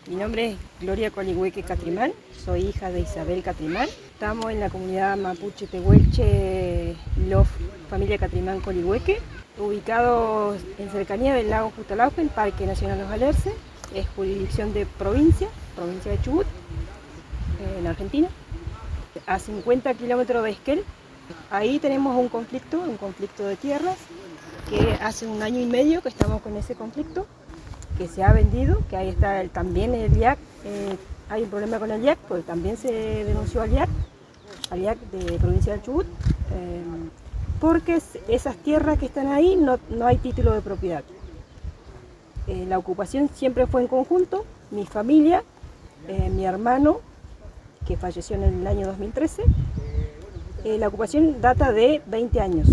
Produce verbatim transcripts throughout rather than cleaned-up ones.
Mi nombre es Gloria Coligüeque Catrimán, soy hija de Isabel Catrimán. Estamos en la comunidad mapuche Tehuelche, Lof, familia Catrimán Coligüeque, ubicados en cercanía del lago Jutalauquen, Parque Nacional Los Alerces, es jurisdicción de provincia, provincia de Chubut, en Argentina, a cincuenta kilómetros de Esquel. Ahí tenemos un conflicto, un conflicto de tierras, que hace un año y medio que estamos con ese conflicto, que se ha vendido, que ahí está el, también el I A C, eh, hay un problema con el I A C, porque también se denunció al I A C, al I A C de provincia del Chubut, eh, porque esas tierras que están ahí no, no hay título de propiedad. Eh, la ocupación siempre fue en conjunto, mi familia, eh, mi hermano, que falleció en el año dos mil trece, eh, la ocupación data de veinte años.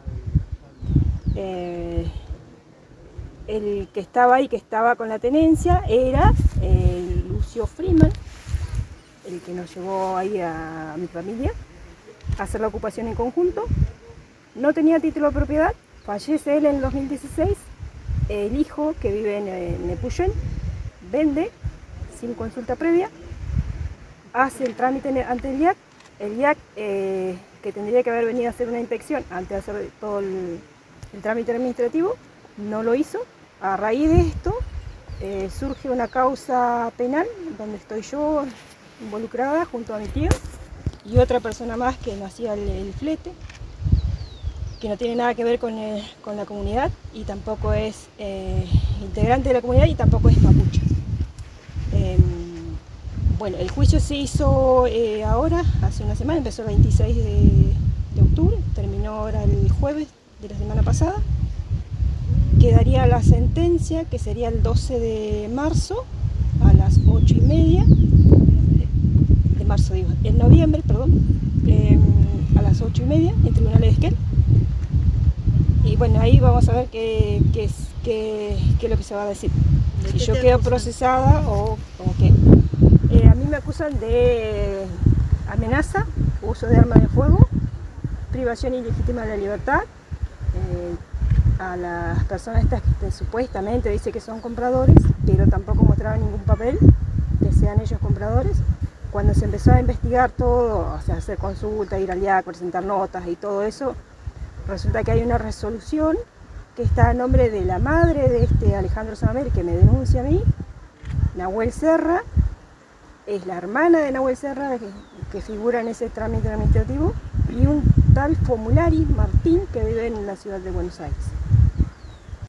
Eh, El que estaba ahí, que estaba con la tenencia, era eh, Lucio Freeman, el que nos llevó ahí a, a mi familia a hacer la ocupación en conjunto. No tenía título de propiedad, fallece él en el dos mil dieciséis. El hijo, que vive en, en Nepuyén, vende sin consulta previa, hace el trámite ante el I A C. El I A C, eh, que tendría que haber venido a hacer una inspección antes de hacer todo el, el trámite administrativo, no lo hizo. A raíz de esto eh, surge una causa penal donde estoy yo involucrada junto a mi tío y otra persona más que no hacía el, el flete, que no tiene nada que ver con, el, con la comunidad y tampoco es eh, integrante de la comunidad y tampoco es mapuche. Eh, bueno, el juicio se hizo eh, ahora, hace una semana, empezó el veintiséis de, de octubre, terminó ahora el jueves de la semana pasada. Quedaría la sentencia, que sería el doce de marzo a las ocho y media, de marzo digo, en noviembre, perdón, eh, a las ocho y media en Tribunal de Esquel. Y bueno, ahí vamos a ver qué, qué, es, qué, qué es lo que se va a decir. Si yo quedo procesada o, o qué. Eh, a mí me acusan de amenaza, uso de arma de fuego, privación ilegítima de la libertad, eh, a las personas estas que supuestamente dice que son compradores, pero tampoco mostraban ningún papel que sean ellos compradores. Cuando se empezó a investigar todo, o sea, hacer consulta, ir al I A C, presentar notas y todo eso, resulta que hay una resolución que está a nombre de la madre de este Alejandro Saavedra, que me denuncia a mí, Nahuel Serra, es la hermana de Nahuel Serra, que, que figura en ese trámite administrativo, y un tal Fomulari Martín, que vive en la ciudad de Buenos Aires.